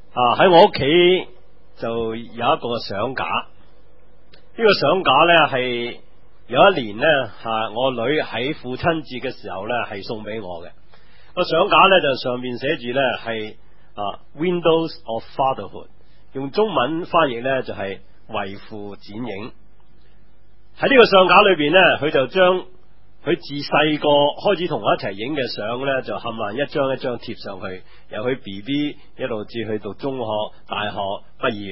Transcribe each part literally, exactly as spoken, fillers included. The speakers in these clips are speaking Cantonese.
啊喺我屋企就有一個相架，呢、這個相架呢，係有一年呢，吓、啊、我女喺父親節嘅時候呢，係送俾我嘅。個相架呢，就上面寫住呢，係啊 Windows of Fatherhood， 用中文翻譯呢，就係為父剪影。喺呢個相架裏邊呢，佢就將佢自細個開始同我一齊影嘅相呢，就冚唪唥一張一張貼上去，由佢 B B 一路至去讀中學、大學畢業。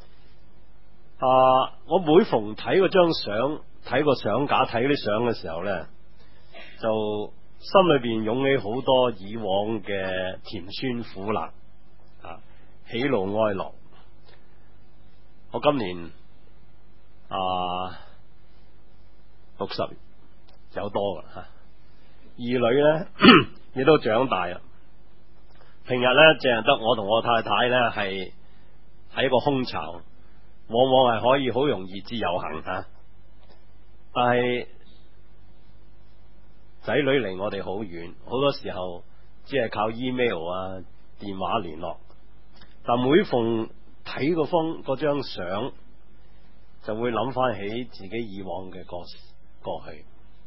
啊！我每逢睇嗰張相、睇個相架、睇啲相嘅時候呢，就心裏邊湧起好多以往嘅甜酸苦辣啊，喜怒哀樂。我今年啊六十有多啦吓，兒女呢亦都長大啦。平日呢，淨係得我同我太太呢係喺一個空巢，往往係可以好容易自由行吓，但係仔女離我哋好遠，好多時候只係靠 email 啊、電話聯絡。但每逢睇嗰封嗰張相，就會諗翻起自己以往嘅過過去，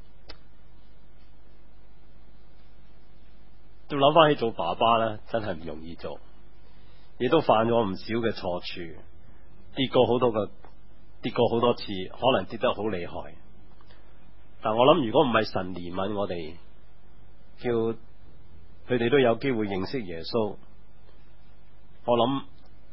都諗翻起做爸爸咧，真係唔容易做，亦都犯咗唔少嘅錯處。跌過好多個，跌過好多次，可能跌得好厲害。但我諗，如果唔係神憐憫我哋，叫佢哋都有機會認識耶穌，我諗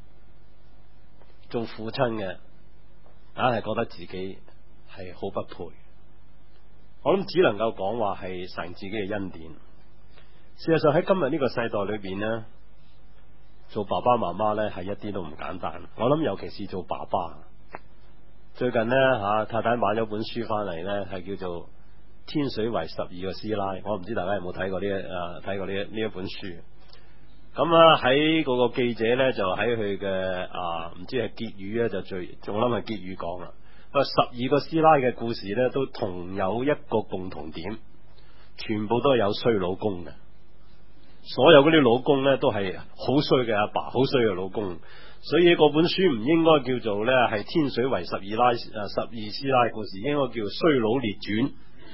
做父親嘅硬係覺得自己係好不配。我諗只能夠講話係神自己嘅恩典。事實上喺今日呢個世代裏邊呢，做爸爸媽媽呢係一啲都唔簡單。我諗尤其是做爸爸，最近呢，吓、啊、太太買咗本書翻嚟呢，係叫做《天水圍十二個師奶》。我唔知大家有冇睇過呢一誒睇過呢呢一本書。咁啊喺嗰個記者呢，就喺佢嘅啊唔知係結語咧就最仲諗係結語講啦。啊十二個師奶嘅故事呢，都同有一個共同點，全部都係有衰老公嘅。所有嗰啲老公呢，都係好衰嘅阿爸，好衰嘅老公，所以嗰本書唔應該叫做呢係天水圍十二奶誒十二師奶故事，應該叫衰佬列傳。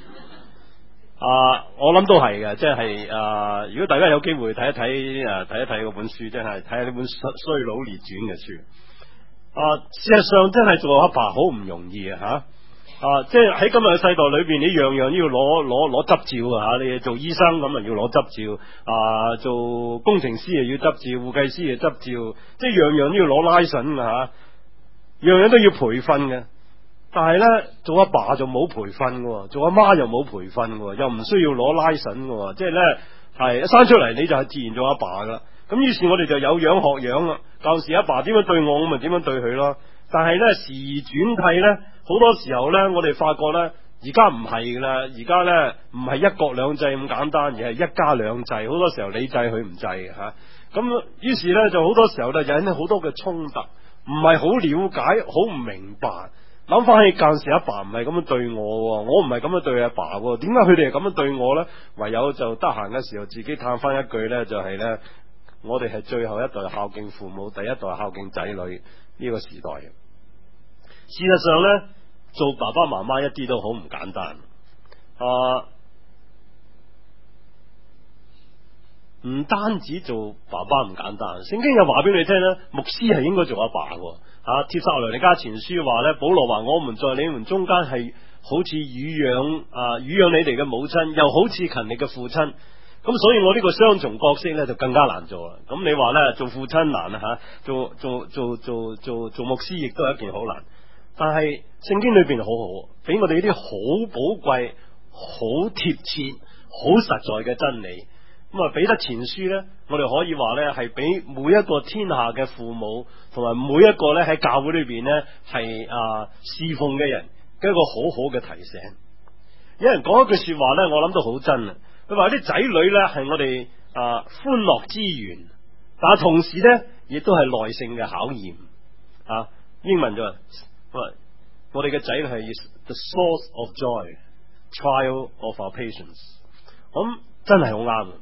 啊，我諗都係嘅，即係啊，如果大家有機會睇一睇誒睇一睇嗰本書，真係睇下呢本衰衰佬列傳嘅書。啊，事實上真係做阿爸好唔容易啊吓。啊！即係喺今日嘅世代裏邊，你樣樣都要攞攞攞執照啊！吓，你做醫生咁啊要攞執照，啊做工程師又要執照，護計師又執照，即係樣樣都要攞拉繩啊！吓，樣樣都要培訓嘅。但係咧，做阿爸就冇培訓嘅，做阿媽又冇培訓嘅，又唔需要攞拉繩嘅，即係咧係一生出嚟你就係自然做阿爸噶啦。咁於是我哋就有樣學樣啦。舊時阿爸點樣對我，我咪點樣對佢咯。但係咧時移轉替咧，好多時候咧，我哋發覺咧，而家唔係噶啦，而家咧唔係一國兩制咁簡單，而係一家兩制。好多時候你制佢唔制嘅吓，咁於是咧就好多時候咧引起好多嘅衝突，唔係好了解，好唔明白。諗翻起舊時阿爸唔係咁樣對我，我唔係咁樣對阿爸，點解佢哋係咁樣對我咧？唯有就得閒嘅時候自己嘆翻一句咧，就係咧，我哋係最後一代孝敬父母，第一代孝敬仔女呢個時代。事實上咧，做爸爸媽媽一啲都好唔簡單。啊，唔單止做爸爸唔簡單，聖經又話俾你聽咧，牧師係應該做阿爸嘅。啊，帖撒羅尼迦前書話咧，保羅話我們在你們中間係好似乳養啊乳養你哋嘅母親，又好似勤力嘅父親。咁所以我呢個雙重角色咧就更加難做啦。咁你話咧做父親難啊吓，做做做做做做牧師亦都係一件好難。但係聖經裏邊好好，俾我哋呢啲好寶貴、好貼切、好實在嘅真理。咁啊，彼得前書呢，我哋可以話呢係俾每一個天下嘅父母，同埋每一個呢喺教會裏邊呢係啊侍奉嘅人，一個好好嘅提醒。有人講一句說話呢，我諗都好真啊。佢話啲仔女呢係我哋啊歡樂之源，但係同時呢亦都係耐性嘅考驗啊。英文就話，我哋嘅仔女係 the source of joy, trial of our patience。咁真係好啱。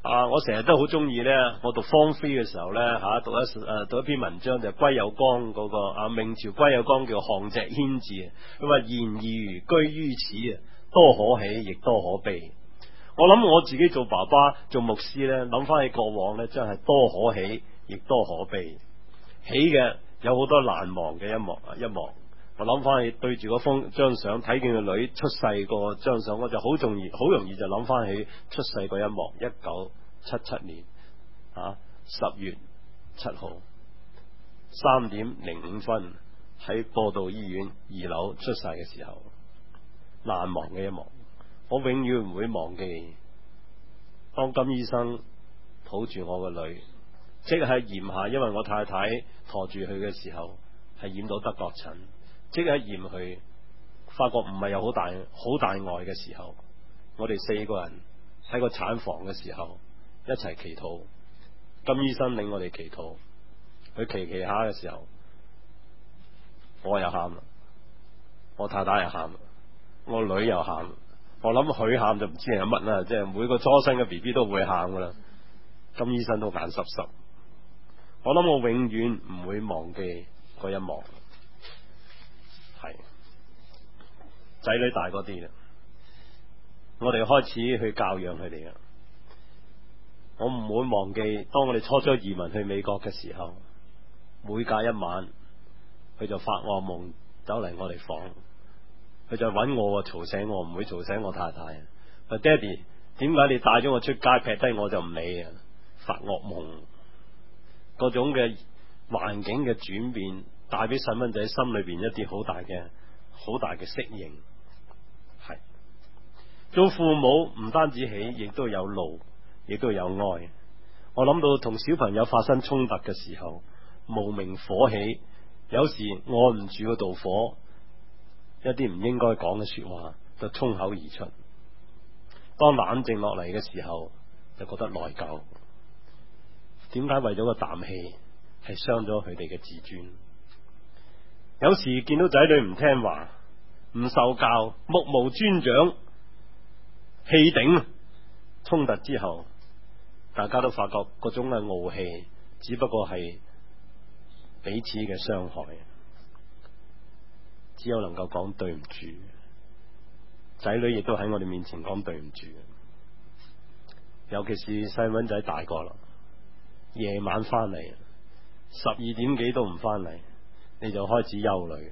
啊！我成日都好中意咧，我讀 Form Three 嘅時候咧吓，讀一誒讀一篇文章就係歸有光嗰、那個啊，明朝歸有光叫項脊軒志，佢話言而如居於此啊，多可喜亦多可悲。我諗我自己做爸爸做牧師咧，諗翻起過往咧，真係多可喜亦多可悲。喜嘅有好多難忘嘅一幕啊一幕。我諗翻起對住嗰封張相，睇見個女出世個張相，我就好容易好容易就諗翻起出世嗰一幕。一九七七年啊十月七號三點零五分喺播道醫院二樓出世嘅時候，難忘嘅一幕，我永遠唔會忘記。當金醫生抱住我個女，即係驗下，因為我太太馱住佢嘅時候係染到德國疹。即係驗佢，發覺唔係有好大好大礙嘅時候，我哋四個人喺個產房嘅時候一齊祈禱。金醫生領我哋祈禱，佢祈祈下嘅時候，我又喊啦，我太太又喊啦，我女又喊。我諗佢喊就唔知係乜啦，即係每個初生嘅 B B 都會喊噶啦。金醫生都眼濕濕。我諗我永遠唔會忘記嗰一幕。係仔女大嗰啲啦，我哋開始去教養佢哋啦。我唔會忘記，當我哋初初移民去美國嘅時候，每隔一晚佢就發惡夢走嚟我哋房，佢就揾我，嘈醒我，唔會嘈醒我太太。話爹哋，點解你帶咗我出街，劈低我就唔理啊？發惡夢，嗰種嘅環境嘅轉變，帶俾細蚊仔心裏邊一啲好大嘅好大嘅適應。係做父母唔單止喜，亦都有怒，亦都有哀。我諗到同小朋友發生衝突嘅時候，無名火起，有時按唔住嗰道火，一啲唔應該講嘅說話就衝口而出。當冷靜落嚟嘅時候，就覺得內疚。點解為咗個啖氣係傷咗佢哋嘅自尊？有時見到仔女唔聽話、唔受教、目無尊長、氣頂，衝突之後，大家都發覺嗰種嘅傲氣，只不過係彼此嘅傷害，只有能夠講對唔住。仔女亦都喺我哋面前講對唔住，尤其是細蚊仔大個啦，夜晚翻嚟十二點幾都唔翻嚟，你就開始憂慮，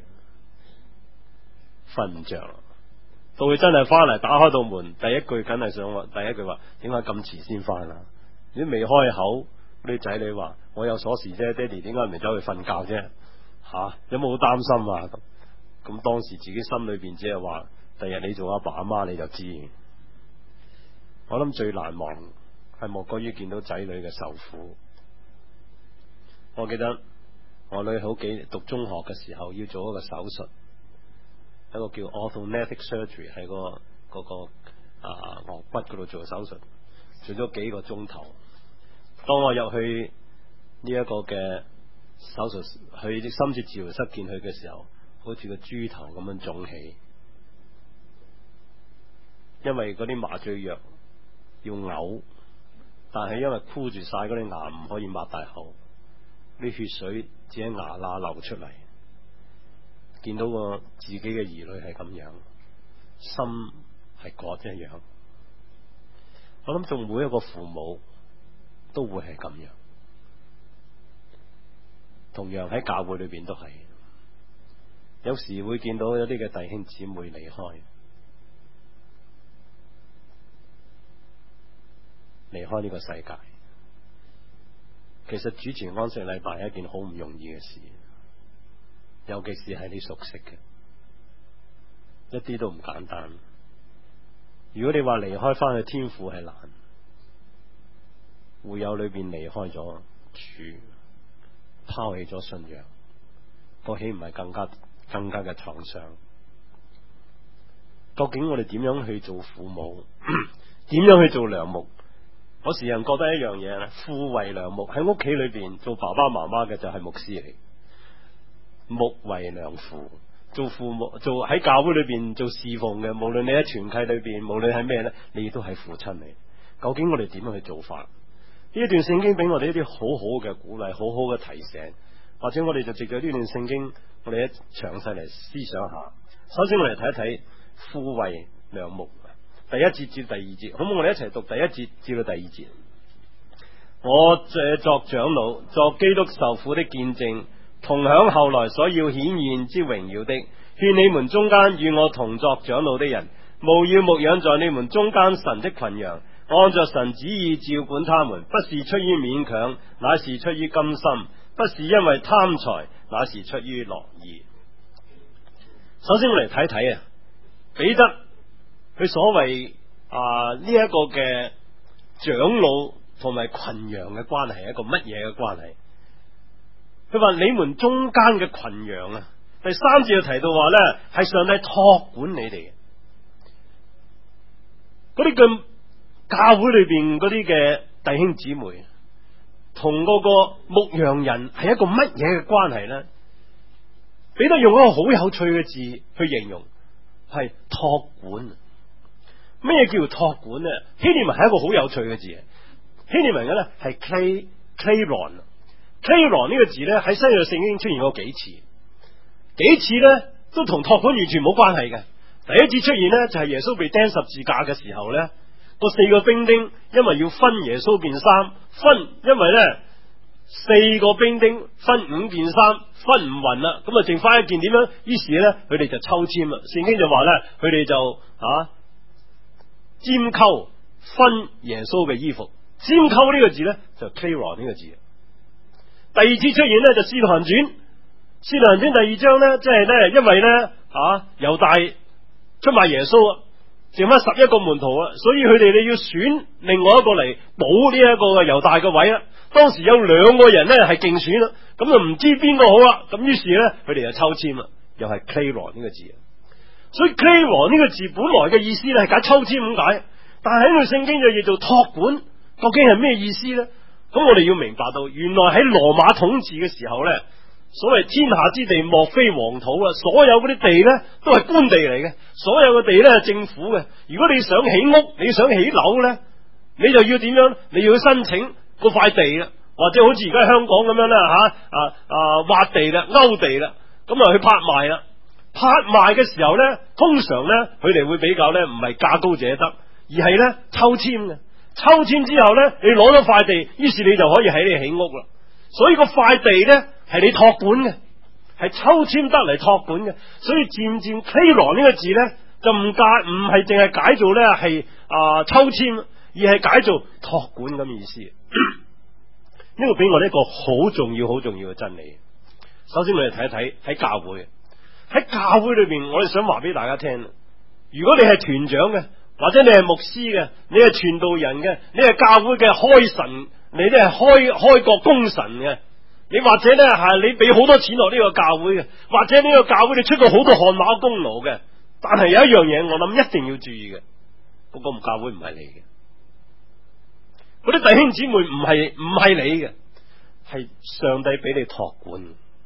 瞓唔着。到佢真係翻嚟，打開道門，第一句梗係想話，第一句話，點解咁遲先翻啊？你未開口，啲仔女話我有鎖匙啫，爹哋點解唔走去瞓覺啫？吓、啊，有冇好擔心啊？咁咁當時自己心裏邊只係話，第日你做阿爸阿媽你就知。我諗最難忘係莫過於見到仔女嘅受苦。我記得我女好幾讀中學嘅時候要做一個手術，一個叫 orthodontic surgery， 喺、嗰個、嗰個啊顎骨嗰度做手術，做咗幾個鐘頭。當我入去呢一個嘅手術去深切治療室見佢嘅時候，好似個豬頭咁樣腫起，因為嗰啲麻醉藥要嘔，但係因為箍住晒嗰啲牙，唔可以擘大口，啲血水只喺牙罅流出嚟。見到個自己嘅兒女係咁樣，心係割一樣。我諗做每一個父母都會係咁樣，同樣喺教會裏邊都係，有時會見到有啲嘅弟兄姊妹離開，離開呢個世界。其實主持安息禮拜係一件好唔容易嘅事，尤其是係你熟悉嘅，一啲都唔簡單。如果你話離開翻去天父係難，會友裏邊離開咗主，拋棄咗信仰，個豈唔係更加更加嘅創傷？究竟我哋點樣去做父母？點樣去做良牧？我時人覺得一樣嘢咧，父為良牧，喺屋企裏邊做爸爸媽媽嘅就係牧師嚟，牧為良父。做父母做喺教會裏邊做侍奉嘅，無論你喺團契裏邊，無論係咩咧，你亦都係父親嚟。 究竟我哋點樣去做法？呢一段聖經俾我哋一啲好好嘅鼓勵，好好嘅提醒，或者我哋就藉咗呢段聖經，我哋一詳細嚟思想下。首先我哋睇一睇富為良木，第一節至第二節，好唔好？我哋一齊讀第一節至到第二節。我這作長老，作基督受苦的見證，同享後來所要顯現之榮耀的，勸你們中間與我同作長老的人，務要牧養在你們中間神的群羊，按着神旨意照管他們，不是出於勉強，乃是出於甘心；不是因為貪財，乃是出於樂意。首先我嚟睇睇啊，彼得佢所謂啊呢一個嘅長老同埋群羊嘅關係係一個乜嘢嘅關係？佢話你們中間嘅群羊啊，第三節就提到話呢，係上帝託管你哋嘅，嗰啲嘅教會裏邊嗰啲嘅弟兄姊妹，同嗰個牧羊人係一個乜嘢嘅關係呢？彼得用一個好有趣嘅字去形容，係託管。咩叫託管呢？希臘文係一個好有趣嘅字，希臘文嘅咧係 clay clayron clayron 呢個字咧喺新約聖經出現過幾次，幾次咧都同託管完全冇關係嘅。第一次出現咧就係耶穌被釘十字架嘅時候咧，個四個兵丁因為要分耶穌件衫，分因為咧四個兵丁分五件衫分唔勻啦，咁啊剩翻一件點樣？於是咧佢哋就抽籤啦。聖經就話咧佢哋就啊拈鬮分耶穌嘅衣服。拈鬮呢個字咧就 clayron 呢個字。第二次出現咧就使徒行傳，使徒行傳第二章咧即係咧因為咧啊猶大出賣耶穌啊，剩翻十一個門徒啊，所以佢哋你要選另外一個嚟補呢一個嘅猶大嘅位啊。當時有兩個人咧係競選啦，咁就唔知邊個好啦，咁於是咧佢哋就抽籤啦，又係 clayron 呢個字。所以 clayron 呢個字本來嘅意思咧係解抽籤咁解，但係喺呢個聖經就譯做託管，究竟係咩意思咧？咁我哋要明白到，原來喺羅馬統治嘅時候咧，所謂天下之地莫非黃土啊，所有嗰啲地咧都係官地嚟嘅，所有嘅地咧係政府嘅。如果你想起屋，你想起樓咧，你就要點樣？你要申請嗰塊地啦，或者好似而家香港咁樣啦吓啊啊挖地啦、勾地啦，咁啊去拍賣啦。拍賣嘅時候咧，通常咧佢哋會比較咧唔係價高者得，而係咧抽籤嘅。抽籤之後咧，你攞咗塊地，於是你就可以喺呢起屋啦。所以個塊地咧係你託管嘅，係抽籤得嚟託管嘅。所以漸漸 clayron 呢個字咧就唔解唔係淨係解做咧係啊抽籤，而係解做託管咁意思。呢個俾我哋一個好重要、好重要嘅真理。首先我哋睇一睇喺教會，喺教會裏邊，我哋想話俾大家聽，如果你係團長嘅，或者你係牧師嘅，你係傳道人嘅，你係教會嘅開神，你都係開開國功臣嘅，你或者咧係你俾好多錢落呢個教會嘅，或者呢個教會你出過好多汗馬功勞嘅，但係有一樣嘢我諗一定要注意嘅，嗰個教會唔係你嘅，嗰啲弟兄姊妹唔係唔係你嘅，係上帝俾你託管。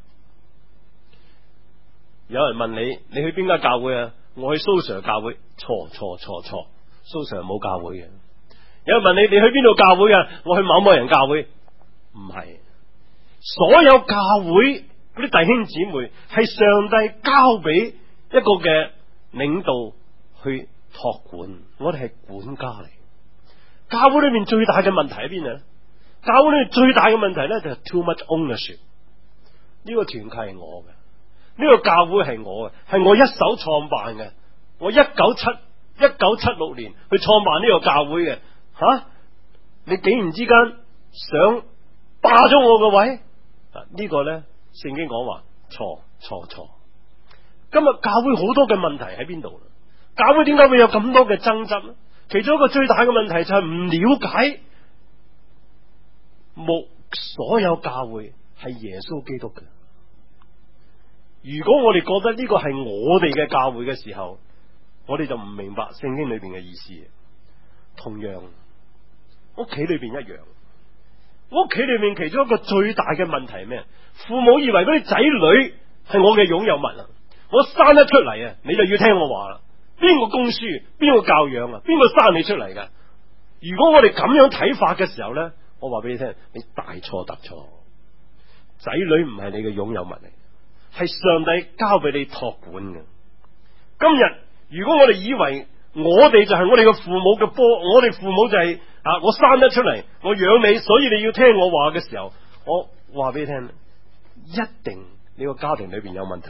有人問你，你去邊間教會啊？我去蘇 Sir 教會。錯錯錯錯，蘇 Sir 冇教會嘅。有人問你，你去邊度教會啊？我去某某人教會。唔係，所有教會嗰啲弟兄姊妹係上帝交俾一個嘅領導去託管，我哋係管家嚟。教會裏面最大嘅問題喺邊啊？教會裏面最大嘅問題咧就係 too much ownership。呢個團契係我嘅。呢個教會係我嘅，係我一手創辦嘅。我一九七一九七六年去創辦呢個教會嘅，吓、啊、你竟然之間想霸咗我個位？啊，這個、呢個咧聖經講話錯錯錯。今日教會好多嘅問題喺邊度？教會點解會有咁多嘅爭執咧？其中一個最大嘅問題就係唔了解牧所有教會係耶穌基督嘅。如果我哋覺得呢個係我哋嘅教會嘅時候，我哋就唔明白聖經裏邊嘅意思。同樣，屋企裏邊一樣，屋企裏面其中一個最大嘅問題係咩？父母以為嗰啲仔女係我嘅擁有物啊！我生得出嚟啊，你就要聽我話啦。邊個供書，邊個教養啊？邊個生你出嚟噶？ 如果我哋咁樣睇法嘅時候呢，我話俾你聽，你大錯特錯。仔女唔係你嘅擁有物嚟，係上帝交俾你託管嘅。今日如果我哋以為我哋就係我哋嘅父母嘅波，我哋父母就係、是、啊，我生得出嚟，我養你，所以你要聽我話嘅時候，我話俾你聽，一定你個家庭裏邊有問題。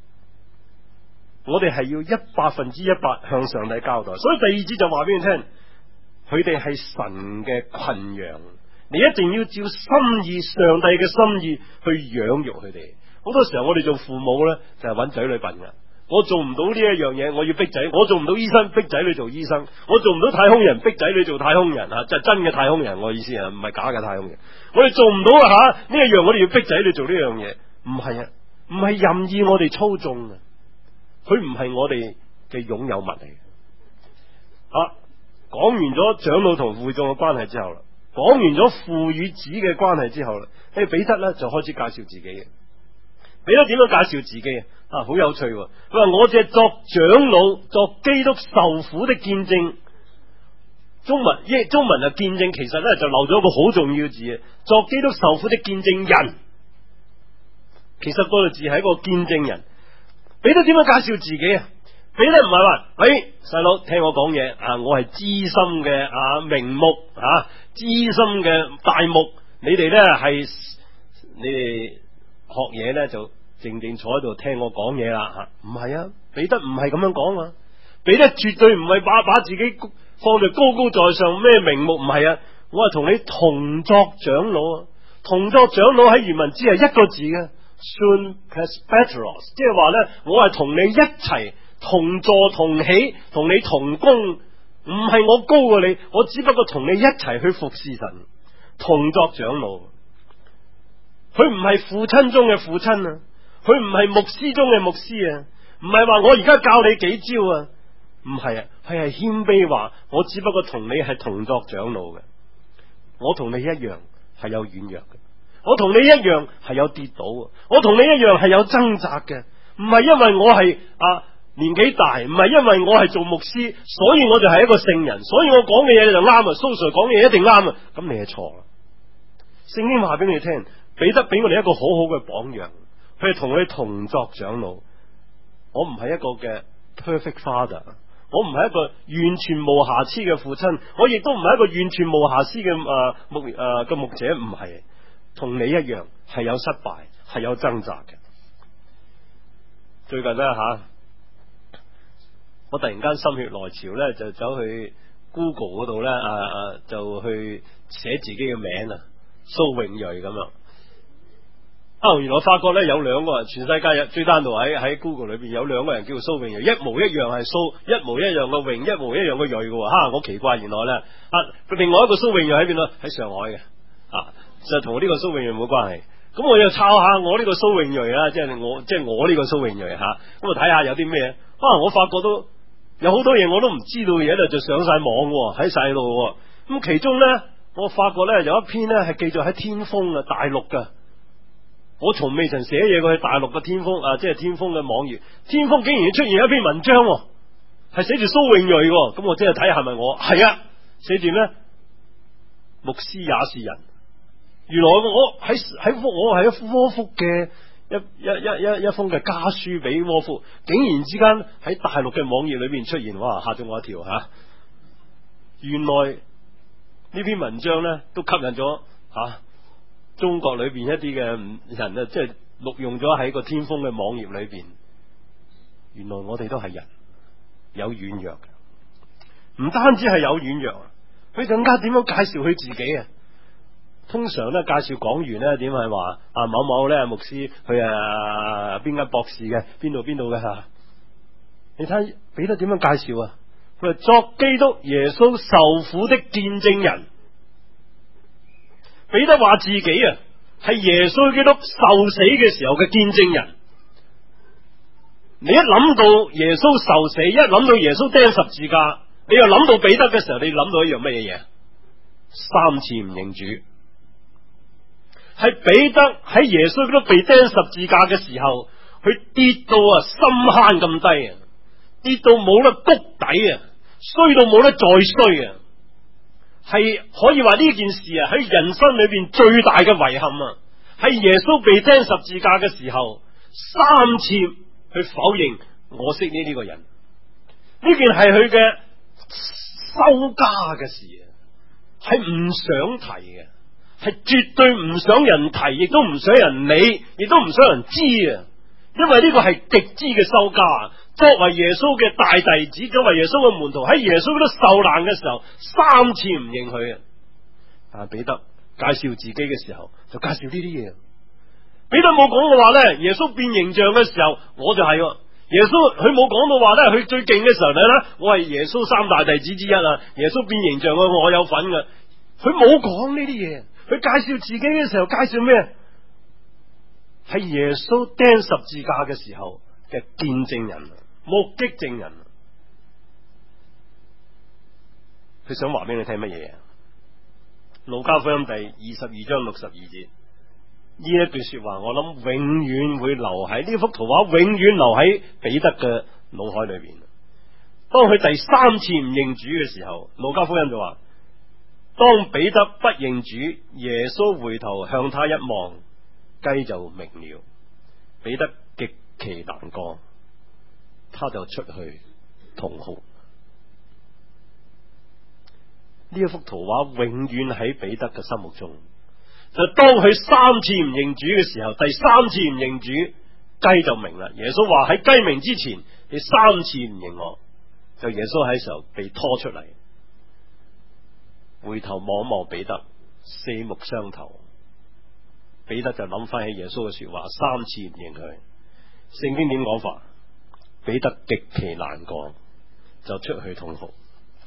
我哋係要一百分之一百向上帝交代，所以第二節就話俾你聽，佢哋係神嘅群羊，你一定要照心意，上帝嘅心意去養育佢哋。好多時候我哋做父母呢，就係揾仔女笨噶。我做唔到呢一樣嘢，我要逼仔；我做唔到醫生，逼仔女做醫生；我做唔到太空人，逼仔女做太空人啊！即係真嘅太空人，我意思啊，唔係假嘅太空人。我哋做唔到啊吓呢一樣，我哋要逼仔女做呢樣嘢，唔係啊，唔係任意我哋操縱啊，佢唔係我哋嘅擁有物嚟嘅。啊，講完咗長老同會眾嘅關係之後啦，講完咗父與子嘅關係之後啦，誒彼得咧就開始介紹自己嘅。彼得點樣介紹自己啊？啊，好有趣喎！佢話我只係作長老，作基督受苦的見證。中文，中文啊，見證其實咧就漏咗一個好重要嘅字啊，作基督受苦的見證人。其實嗰個字係一個見證人。彼得點樣介紹自己啊？彼得唔係話，喂，細佬聽我講嘢啊，我係資深嘅啊名牧啊，資深嘅大牧，你哋咧係你哋學嘢咧就靜靜坐喺度聽我講嘢啦吓，唔係啊，彼得唔係咁樣講啊，彼得絕對唔係把把自己放在高高在上咩名目，唔係啊，我係同你同作長老啊，同作長老喺原文只係一個字嘅 soon presbyteros， 即係話咧，我係同你一齊同坐同喜，同你同工，唔係我高過你，我只不過同你一齊去服侍神，同作長老。佢唔係父親中嘅父親啊，佢唔係牧師中嘅牧師啊，唔係話我而家教你幾招啊，唔係啊，佢係謙卑話我只不過同你係同作長老嘅，我同你一樣係有軟弱嘅，我同你一樣係有跌倒，我同你一樣係有掙扎嘅，唔係因為我係啊年紀大，唔係因為我係做牧師，所以我就係一個聖人，所以我講嘅嘢就啱啊，蘇 Sir 講嘅嘢一定啱啊，咁你係錯啦。聖經話俾你聽，彼得俾我哋一個好好嘅榜樣，佢係同佢同作長老。我唔係一個嘅 perfect father， 我唔係一個完全無瑕疵嘅父親，我亦都唔係一個完全無瑕疵嘅誒牧誒嘅牧者，唔係，同你一樣係有失敗，係有掙扎嘅。最近咧吓、啊，我突然間心血來潮咧，就走去 Google 嗰度咧，啊啊就去寫自己嘅名啊，蘇永睿咁樣。啊！原來發覺咧有兩個人，全世界最單獨喺喺 Google 裏邊有兩個人叫做蘇永睿，一模一樣係蘇，一模一樣嘅榮，一模一樣嘅睿嘅。哈！我奇怪，原來咧啊，另外一個蘇永睿喺邊度？喺上海嘅啊，就同呢個蘇永睿冇關係。咁我又抄下我呢個蘇永睿啦，即係我即係我呢個蘇永睿吓，咁啊睇下有啲咩啊？我發覺都有好多嘢我都唔知道嘅嘢咧，就上晒網喺晒度。咁其中咧，我發覺咧有一篇咧係記載喺天風啊，大陸噶。我從未曾寫嘢過去大陸嘅天風啊，即係天風嘅網頁，天風竟然出現一篇文章，係寫住蘇永睿，咁我即係睇下係咪我係啊？寫住咩？牧師也是人。原來我喺喺我係一窩福嘅一一一一一封嘅家書俾窩福，竟然之間喺大陸嘅網頁裏邊出現，哇！嚇咗我一跳吓、啊。原來呢篇文章咧都吸引咗吓。啊中國裏邊一啲嘅人啊，即係錄用咗喺個天風嘅網頁裏邊。原來我哋都係人，有軟弱嘅，唔單止係有軟弱，佢更加點樣介紹佢自己啊？通常咧介紹講員咧點係話啊某某咧牧師，佢啊邊間博士嘅，邊度邊度嘅吓？你睇彼得點樣介紹啊？佢係作基督耶穌受苦的見證人。彼得話自己啊係耶穌基督受死嘅時候嘅見證人。你一諗到耶穌受死，一諗到耶穌釘十字架，你又諗到彼得嘅時候，你諗到一樣乜嘢嘢？三次唔認主。係彼得喺耶穌基督被釘十字架嘅時候，佢跌到啊深坑咁低啊，跌到冇得谷底啊，衰到冇得再衰啊。 係可以話呢件事啊，喺人生裏邊最大嘅遺憾啊，係耶穌被釘十字架嘅時候，三次去否認我識呢呢個人。呢件係佢嘅收家嘅事啊，係唔想提嘅，係絕對唔想人提，亦都唔想人理，亦都唔想人知啊！因為呢個係極之嘅收家。作為耶穌嘅大弟子，作為耶穌嘅門徒，喺耶穌嗰度受難嘅時候，三次唔認佢啊！但係彼得介紹自己嘅時候，就介紹呢啲嘢。彼得冇講嘅話咧，耶穌變形象嘅時候，我就係、啊、耶穌，佢冇講到話咧，佢最勁嘅時候咧，我係耶穌三大弟子之一啊！耶穌變形象啊，我有份嘅。佢冇講呢啲嘢，佢介紹自己嘅時候，介紹咩？係耶穌釘十字架嘅時候嘅見證人、目擊證人。佢想話俾你聽乜嘢？路加福音第二十二章六十二節，呢一句說話，我諗永遠會留喺呢幅圖畫，永遠留喺彼得嘅腦海裏邊。當佢第三次唔認主嘅時候，路加福音就話：當彼得不認主，耶穌回頭向他一望，雞就鳴了。彼得極其難過，他就出去痛哭。呢一幅圖畫永遠喺彼得嘅心目中，就當佢三次唔認主嘅時候，第三次唔認主，雞就鳴啦。耶穌話喺雞鳴之前，你三次唔認我，就耶穌喺時候被拖出嚟，回頭望望彼得，四目相投。彼得就諗翻起耶穌嘅說話，三次唔認佢。聖經點講法？彼得極其難過，就出去痛哭。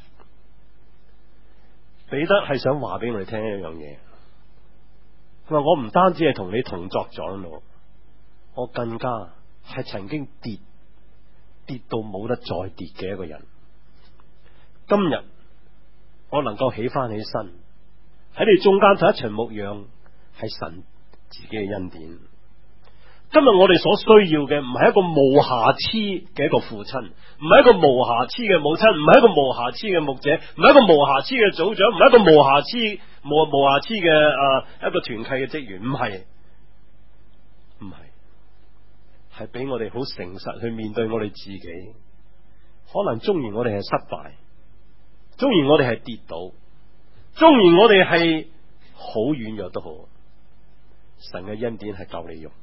彼得係想話俾我哋聽一樣嘢，佢話我唔單止係同你同作長老，我更加係曾經跌跌到冇得再跌嘅一個人。今日我能夠起翻起身，喺你中間就一齊牧養，係神自己嘅恩典。今日我哋所需要嘅唔係一個無瑕疵嘅一個父親，唔係一個無瑕疵嘅母親，唔係一個無瑕疵嘅牧者，唔係一個無瑕疵嘅組長，唔係一個無瑕疵無無瑕疵嘅誒、呃、一個團契嘅職員，唔係，唔係，係俾我哋好誠實去面對我哋自己。可能縱然我哋係失敗，縱然我哋係跌倒，縱然我哋係好軟弱都好，神嘅恩典係夠你用。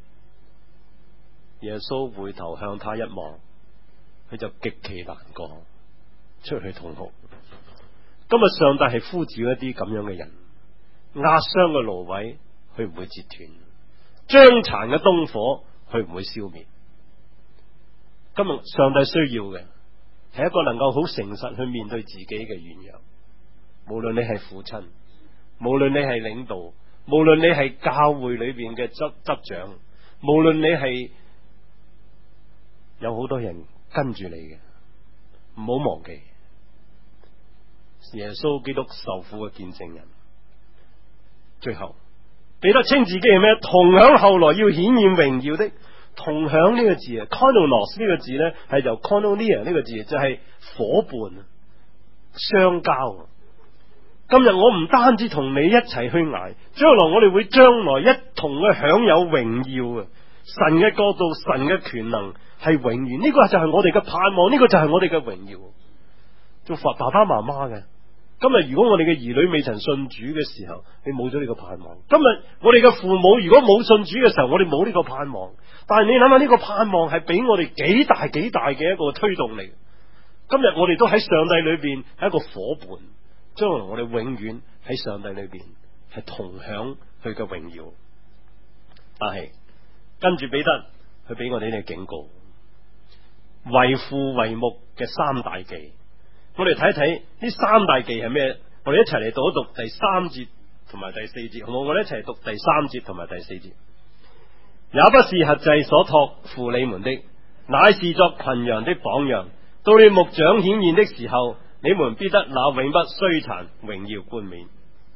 耶穌回頭向他一望，佢就極其難過，出去痛哭。今日上帝係呼召一啲咁樣嘅人，壓傷嘅蘆葦佢唔會折斷，將殘嘅燈火佢唔會消滅。今日上帝需要嘅係一個能夠好誠實去面對自己嘅軟弱，無論你係父親，無論你係領導，無論你係教會裏邊嘅執執長，無論你係有好多人跟住你嘅，唔好忘記耶穌基督受苦嘅見證人。最後彼得稱自己係咩？同享後來要顯現榮耀的。同享呢個字啊 koinonos 呢個字呢，係由 koinonia 呢個字，就係伙伴、相交。今日我唔單止同你一齊去捱，將來我哋會將來一同去享有榮耀啊！神嘅國度，神嘅權能係永遠，呢個就係我哋嘅盼望，呢個就係我哋嘅榮耀。做爸爸爸媽媽嘅，今日如果我哋嘅兒女未曾信主嘅時候，你冇咗呢個盼望。今日我哋嘅父母如果冇信主嘅時候，我哋冇呢個盼望。但係你諗下，呢個盼望係俾我哋幾大幾大嘅一個推動力。今日我哋都喺上帝裏邊係一個伙伴，將來我哋永遠喺上帝裏邊係同享佢嘅榮耀。但係跟住彼得佢俾我哋呢個警告，為父為目嘅三大忌。我哋睇一睇呢三大忌係咩？我哋一齊嚟讀一讀第三節同埋第四節，好唔好？我哋一齊讀第三節同埋第四節。也不是轄制所託付你們的，乃是作群羊的榜樣。到你牧長顯現的時候，你們必得那永不衰殘榮耀冠冕。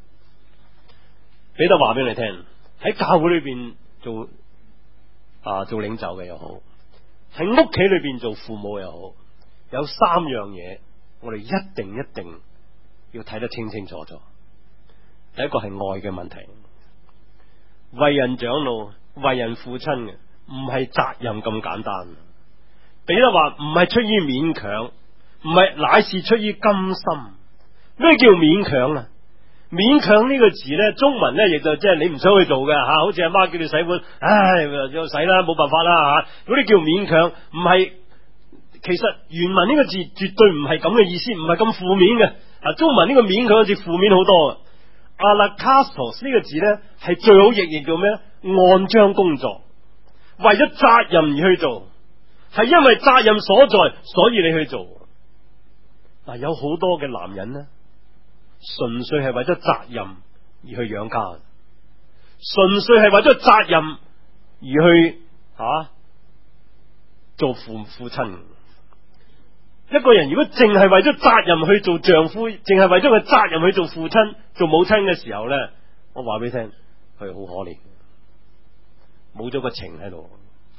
彼得話俾你聽，喺教會裏邊做啊做領袖嘅又好，喺屋企裏邊做父母又好，有三樣嘢我哋一定一定要睇得清清楚楚。第一個係愛嘅問題，為人長老、為人父親嘅唔係責任咁簡單。彼得話唔係出於勉強，唔係，乃是出於甘心。咩叫勉強啊？勉強呢個字呢，中文呢亦就即係你唔想去做嘅吓，好似阿媽叫你洗碗，唉，要洗啦，冇辦法啦吓。嗰啲叫勉強，唔係。其實原文呢個字絕對唔係咁嘅意思，唔係咁負面嘅。啊，中文呢個勉強嘅字負面好多。Alakastos 呢個字呢，係最好譯譯做咩？按章工作，為咗責任而去做，係因為責任所在，所以你去做。嗱，有好多嘅男人呢，純粹係為咗責任而去養家，純粹係為咗責任而去吓、啊、做父父親。一個人如果淨係為咗責任去做丈夫，淨係為咗個責任去做父親、做母親嘅時候呢，我話俾你聽，佢好可憐，冇咗個情喺度。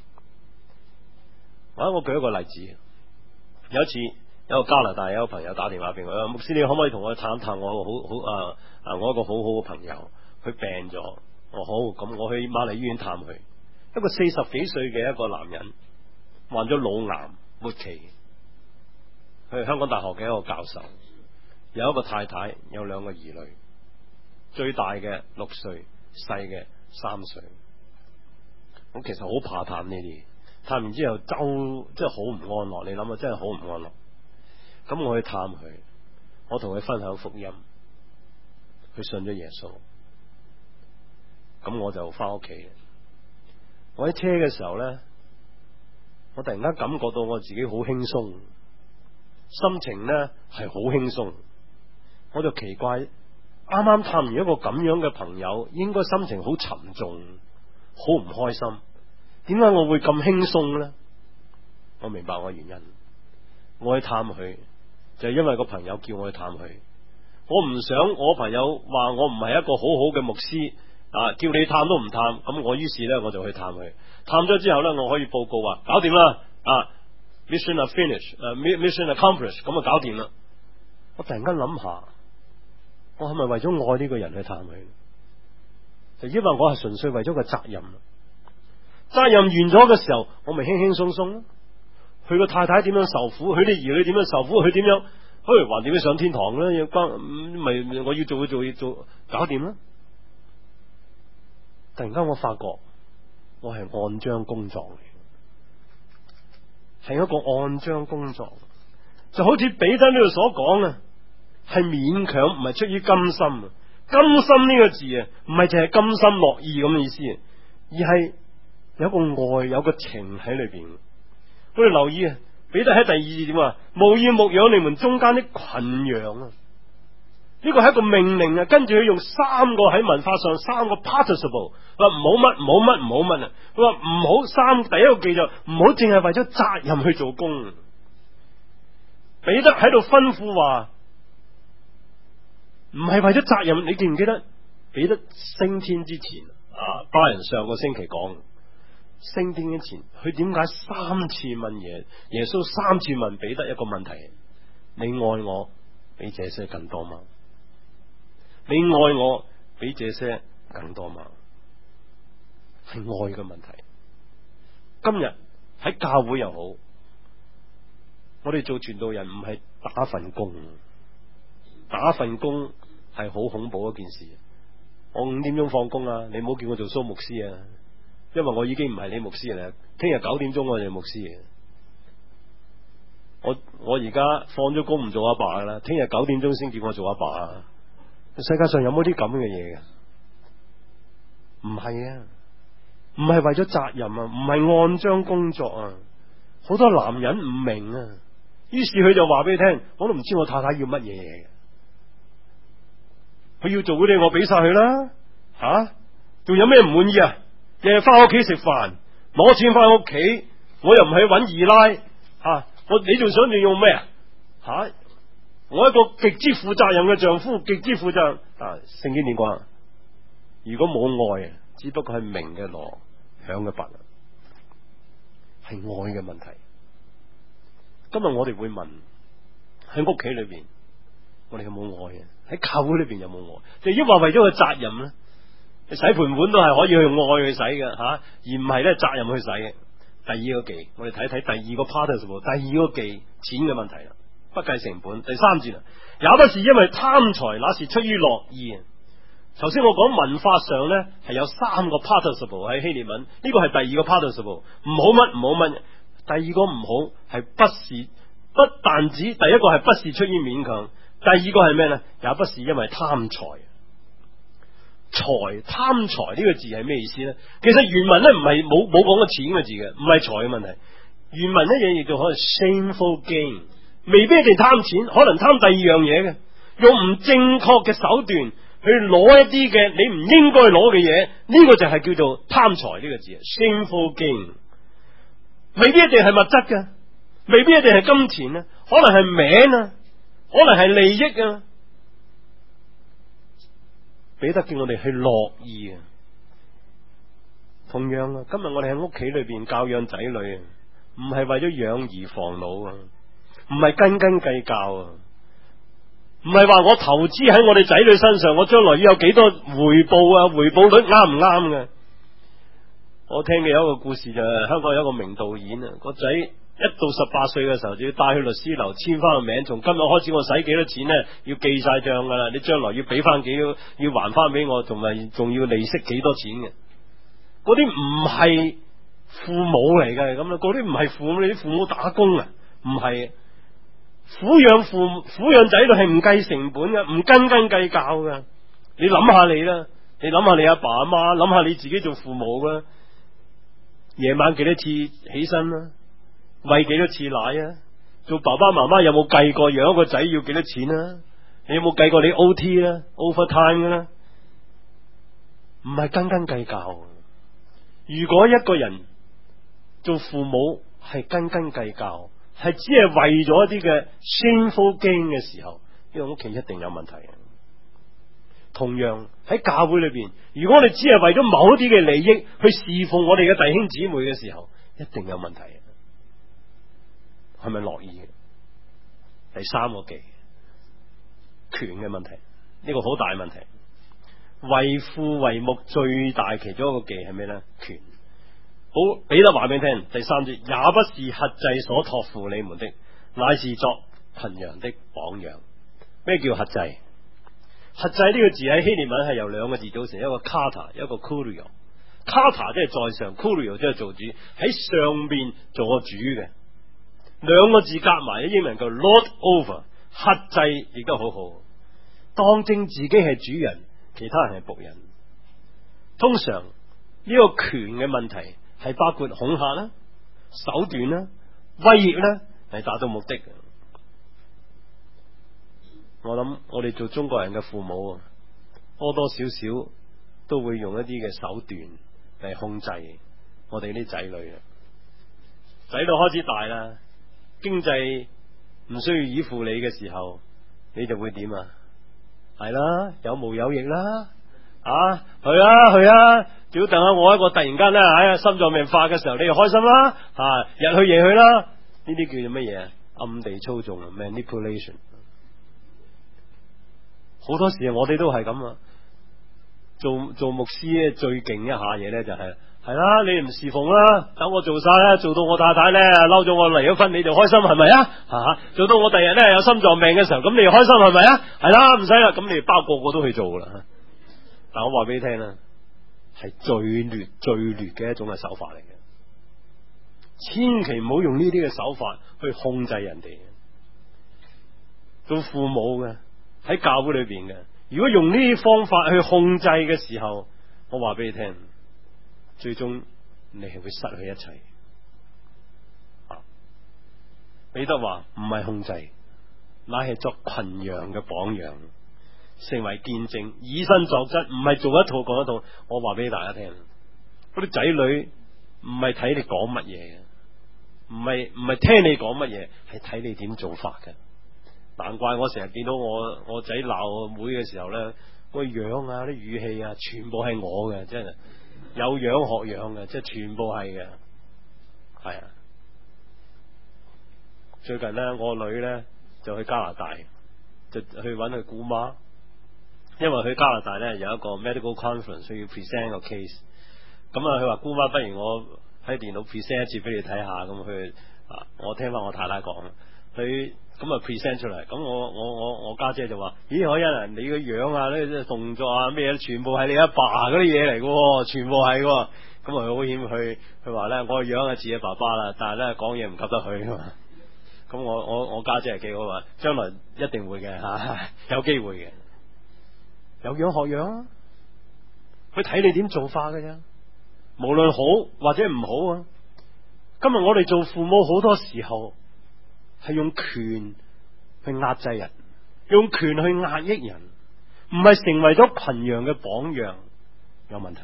啊，我舉一個例子，有一次有個加拿大有個朋友打電話俾我，牧師，你可唔可以同我探一探我好好啊啊我一個好好嘅朋友，佢病咗。我好，咁我去瑪麗醫院探佢。一個四十幾歲嘅一個男人，患咗腦癌末期。佢係香港大學嘅一個教授，有一個太太，有兩個兒女，最大嘅六歲，細嘅三歲。咁其實好怕探呢啲，探完之後周即係好唔安樂。你諗下，真係好唔安樂。咁我去探佢，我同佢分享福音，佢信咗耶穌。咁我就翻屋企。我喺車嘅時候咧，我突然間感覺到我自己好輕鬆。心情呢係好輕鬆，我就奇怪，啱啱探完一個咁樣嘅朋友，應該心情好沉重，好唔開心，點解我會咁輕鬆呢？我明白我原因，我去探佢就係因為個朋友叫我去探佢，我唔想我朋友話我唔係一個好好嘅牧師啊，叫你探都唔探，咁我於是呢，我就去探佢，探咗之後呢，我可以報告話搞掂啦啊！Mission finish，誒、uh,，mission accomplished，咁啊搞掂啦！我突然間諗下，我係咪為咗愛呢個人去探佢？就因為我係純粹為咗個責任，責任完咗嘅時候，我咪輕輕鬆鬆咯。佢個太太點樣受苦，佢啲兒女點樣受苦，佢點樣，嘿，還點樣上天堂咧？要關咪我要做嘅做要做，搞掂啦！突然間我發覺，我係按章工作嚟。係一個按章工作，就好似彼得呢度所講啊，係勉強，唔係出於甘心啊。甘心呢個字啊，唔係淨係甘心樂意咁嘅意思，而係有一個愛，有個情喺裏邊。我哋留意啊，彼得喺第二節點啊，務要牧養你們中間的群羊啊。呢個係一個命令啊，跟住佢用三個喺文化上三個 participle，話唔好乜唔好乜唔好乜啊，佢話唔好三第一個記就唔好淨係為咗責任去做工。彼得喺度吩咐話，唔係為咗責任。你記唔記得彼得升天之前啊？巴人上個星期講升天之前，佢點解三次問耶耶穌三次問彼得一個問題：你愛我比這些更多嗎？你愛我比這些更多嗎？係愛嘅問題。今日喺教會又好，我哋做傳道人唔係打份工，打份工係好恐怖一件事。我五點鐘放工啊，你唔好叫我做蘇牧師啊，因為我已經唔係你牧師啦。聽日九點鐘我係牧師嘅。我我而家放咗工唔做阿爸啦，聽日九點鐘先叫我做阿爸啊。世界上有冇啲咁嘅嘢嘅？唔係啊，唔係為咗責任啊，唔係按章工作啊。好多男人唔明啊，於是佢就話俾你聽，我都唔知我太太要乜嘢嘢。佢要做嗰啲，我俾晒佢啦。吓、啊，仲有咩唔滿意啊？日日翻屋企食飯，攞錢翻屋企，我又唔係揾二奶。吓、啊，我你仲想住用咩啊？吓？我一個極之負責任嘅丈夫，極之負責任。啊，聖經點講？如果冇愛，只不過係鳴嘅鑼，響嘅鈸，係愛嘅問題。今日我哋會問喺屋企裏邊， 我哋有冇愛啊？喺教會裏邊有冇愛？就抑或為咗個責任咧？你洗盤碗都係可以去用愛去洗嘅吓、啊，而唔係咧責任去洗嘅。第二個技，我哋睇睇第二個 participle， 第二個技錢嘅問題啦，不計成本。第三節啊，也不是因為貪財，那是出於樂意。頭先我講文法上咧係有三個 participle 喺希臘文，呢個係第二個 participle， 唔好乜唔好乜。第二個唔好係不是，不但止第一個係不是出於勉強，第二個係咩咧？也不是因為貪財。財貪財呢個字係咩意思咧？其實原文咧唔係冇冇講過錢嘅字嘅，唔係財嘅問題。原文一樣亦都可能 shameful gain， 未必一定貪錢，可能貪第二樣嘢嘅，用唔正確嘅手段去攞一啲嘅你唔應該攞嘅嘢，呢、這個就係叫做貪財呢個字 shameful gain。未必一定係物質嘅，未必一定係金錢啊，可能係名啊，可能係利益啊。彼得叫我哋去樂意啊，同樣啊，今日我哋喺屋企裏邊教養仔女啊，唔係為咗養兒防老啊，唔係斤斤計較啊，唔係話我投資喺我哋仔女身上，我將來要有幾多回報啊，回報率啱唔啱嘅？我聽嘅有一個故事就係、是、香港有一個名導演啊，個仔一到十八歲嘅時候就要帶去律師樓簽翻個名，從今日開始我使幾多錢呢？要記晒賬噶啦，你將來要俾翻幾多，要還翻俾我，同埋仲要利息幾多錢嘅？嗰啲唔係父母嚟嘅，咁啦，嗰啲唔係父母，你啲父母打工啊，唔係撫養父撫養仔女係唔計成本嘅，唔斤斤計較嘅。你諗下你啦，你諗下你阿爸阿媽，諗下你自己做父母啦，夜晚幾多次起身啦？餵幾多次奶啊？做爸爸媽媽有冇計過養一個仔要幾多錢啊？你有冇計過你 O T 啦 overtime 啦？唔係斤斤計較。如果一個人做父母係斤斤計較，係只係為咗一啲嘅 shameful gain 嘅時候，呢個屋企一定有問題。同樣喺教會裏邊，如果我哋只係為咗某一啲嘅利益去侍奉我哋嘅弟兄姊妹嘅時候，一定有問題。係咪樂意嘅？第三個技，權嘅問題，呢個好大問題。為父為目最大其中一個技係咩呢？權。好，彼得話俾你聽，第三節，也不是轄制所託付你們的，乃是作群羊的榜樣。咩叫轄制？轄制呢個字喺希臘文係由兩個字組成，一個 kata， 一個 kurio。kata 即係在上 ，kurio 即係做主，喺上邊做個主嘅。兩個字夾埋，英文叫 lord over， 轄制亦都好好，當正自己係主人，其他人係僕人。通常呢個權嘅問題係包括恐嚇啦、手段啦、威脅啦，嚟達到目的嘅。我諗我哋做中國人嘅父母啊，多多少少都會用一啲嘅手段嚟控制我哋啲仔女啊。仔女開始大啦，經濟唔需要依附你嘅時候，你就會點啊？係啦，有毛有翼啦，啊，去啊去啊！只要等下我一個突然間咧，哎呀心臟病發嘅時候，你就開心啦，啊，日去夜去啦，呢啲叫做乜嘢？暗地操縱 manipulation。好多時我哋都係咁啊，做做牧師咧最勁一下嘢咧就係、是。係啦，你唔侍奉啦，等我做晒啦，做到我太太咧嬲咗我離咗婚，你就開心係咪啊？吓，做到我第日咧有心臟病嘅時候，咁你就開心係咪啊？係啦，唔使啦，咁你哋包個個都去做噶啦。但我話俾你聽啦，係最劣最劣嘅一種嘅手法嚟嘅，千祈唔好用呢啲嘅手法去控制人哋。做父母嘅喺教會裏邊嘅，如果用呢啲方法去控制嘅時候，我話俾你聽。最終你係會失去一切。啊，彼得話唔係控制，乃係作群羊嘅榜樣，成為見證，以身作則，唔係做一套講一套。我話俾大家聽，嗰啲仔女唔係睇你講乜嘢嘅，唔係唔係聽你講乜嘢，係睇你點做法嘅。難怪我成日見到我我仔鬧我妹嘅時候咧，個樣啊、啲語氣啊，全部係我嘅，真係。有樣學樣嘅，即係全部係嘅，係啊！最近咧，我女咧就去加拿大， 就去揾佢姑媽，因為去加拿大咧有一個 medical conference 需要 present 個 case。咁啊，佢話姑媽，不如我喺電腦 present 一次俾你睇下。咁佢啊，我聽翻我太太講，佢咁啊 present 出嚟。咁我我我我家姐就話：咦，可欣啊，你個樣啊，呢啲動作啊咩，全部係你阿爸嗰啲嘢嚟嘅，全部係。咁啊，佢好險，佢佢話咧，我個樣啊似阿爸爸啦，但係咧講嘢唔及得佢啊嘛。咁我我我家姐係幾好啊，將來一定會嘅吓，有機會嘅，有樣學樣啊，佢睇你點做法嘅啫。無論好或者唔好啊，今日我哋做父母好多時候係用權去壓制人，用權去壓抑人，唔係成為咗群羊嘅榜樣，有問題。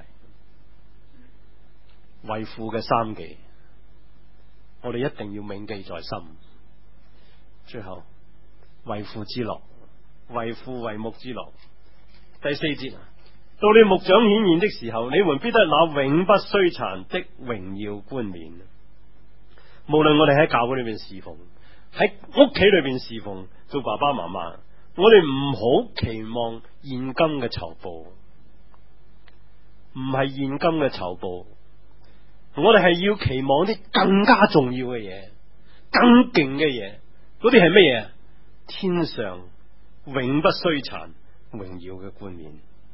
為父嘅三忌，我哋一定要銘記在心。最後，為父之樂，為父為目之樂。第四節，到你牧長顯現的時候，你們必得那永不衰殘的榮耀冠冕。無論我哋喺教會裏邊侍奉，喺屋企裏邊侍奉，做爸爸媽媽，我哋唔好期望現今嘅酬報，唔係現今嘅酬報，我哋係要期望啲更加重要嘅嘢，更勁嘅嘢。嗰啲係乜嘢？天上永不衰殘榮耀嘅冠冕。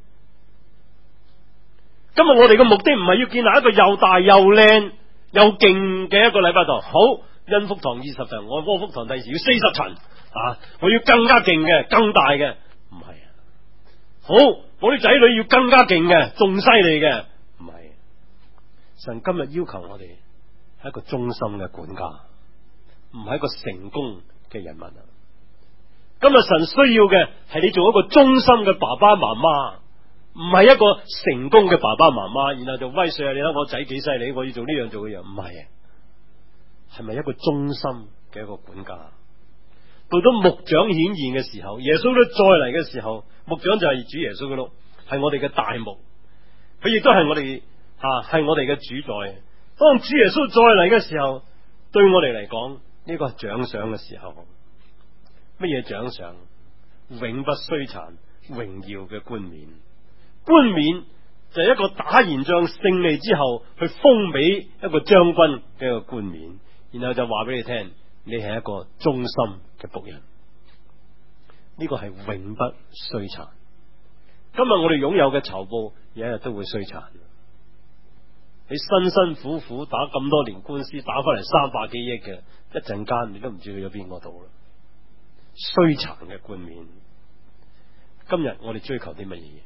今日我哋嘅目的唔係要建立一個又大又靚又勁嘅一個禮拜堂。好，恩福堂二十層，我窩福堂第時要四十層啊！我要更加勁嘅，更大嘅，唔係啊。好，我啲仔女要更加勁嘅，仲犀利嘅，唔係。神今日要求我哋係一個忠心嘅管家，唔係一個成功嘅人物啊！今日神需要嘅係你做一個忠心嘅爸爸媽媽，唔係一個成功嘅爸爸媽媽，然後就威水啊！你睇我仔幾犀利，我要做呢樣做嗰樣，唔係啊！係咪一個忠心嘅一個管家？到咗牧長顯現嘅時候，耶穌都再嚟嘅時候，牧長就係主耶穌基督，係我哋嘅大牧，佢亦都係我哋啊，係我哋嘅主宰。當主耶穌再嚟嘅時候，對我哋嚟講，呢個係獎賞嘅時候。乜嘢獎賞？永不衰殘榮耀嘅冠冕。冠冕就係一個打完仗勝利之後去封俾一個將軍嘅一個冠冕，然後就話俾你聽，你係一個忠心嘅僕人。呢個係永不衰殘。今日我哋擁有嘅酬報，有一日都會衰殘。你辛辛苦苦打咁多年官司，打翻嚟三百幾億嘅，一陣間你都唔知去咗邊個度啦。衰殘嘅冠冕。今日我哋追求啲乜嘢？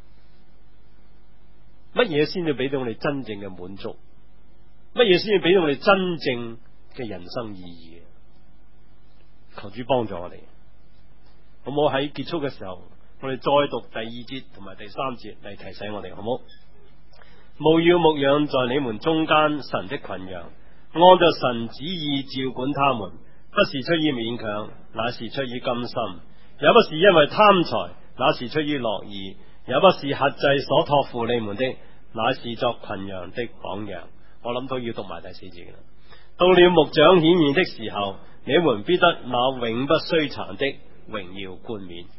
乜嘢先至俾到我哋真正嘅滿足？乜嘢先至俾到我哋真正嘅人生意義？求主幫助我哋。好唔好？喺結束嘅時候，我哋再讀第二節同埋第三節嚟提醒我哋，好唔好？務要牧養在你們中間神的群羊，按照神旨意照管他們，不是出於勉強，乃是出於甘心；也不是因為貪財，乃是出於樂意；也不是轄制所託付你們的，乃是作群羊的榜樣。我諗到要讀埋第四節啦。到了牧長顯現的時候，你們必得那永不衰殘的榮耀冠冕。